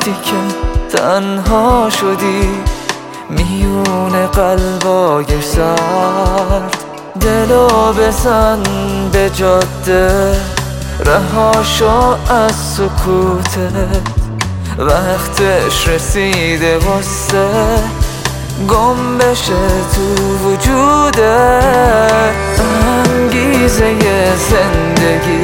وقتی که تنها شدی میون قلبای سرد، دلو بزن به جاده، رهاشو از سکوتت، وقتش رسیده واسه گم بشه تو وجوده. انگیزه زندگی،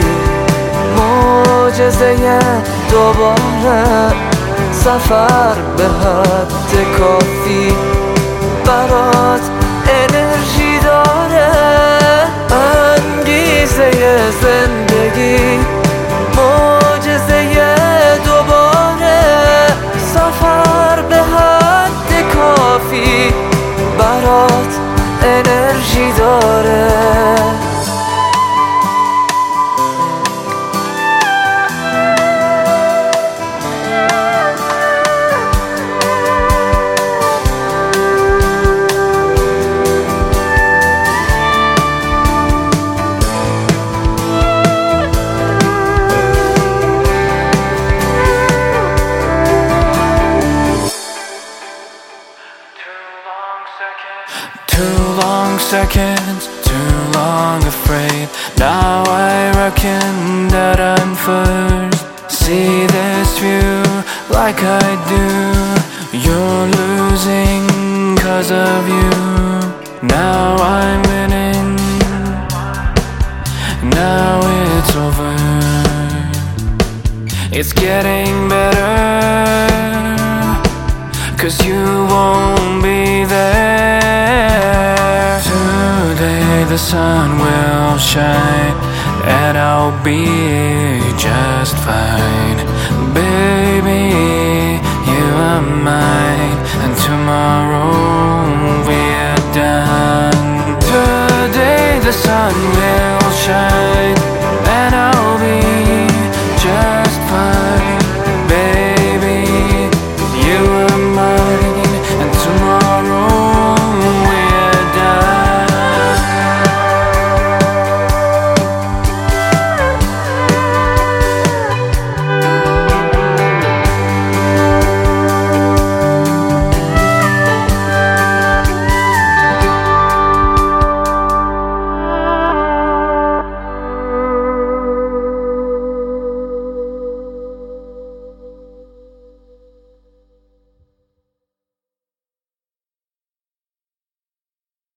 معجزه دوباره، سفر به حد کافی برات انرژی داره. انگیزه زندگی، معجزه دوباره، سفر به حد کافی برات انرژی داره. Too long seconds, too long afraid. Now I reckon that I'm first. See this view like I do. You're losing cause of you. Now I'm winning. Now it's over. It's getting better, cause you won't be there. Today the sun will shine, and I'll be just fine. Baby, you are mine, and tomorrow we're done. Today the sun will shine.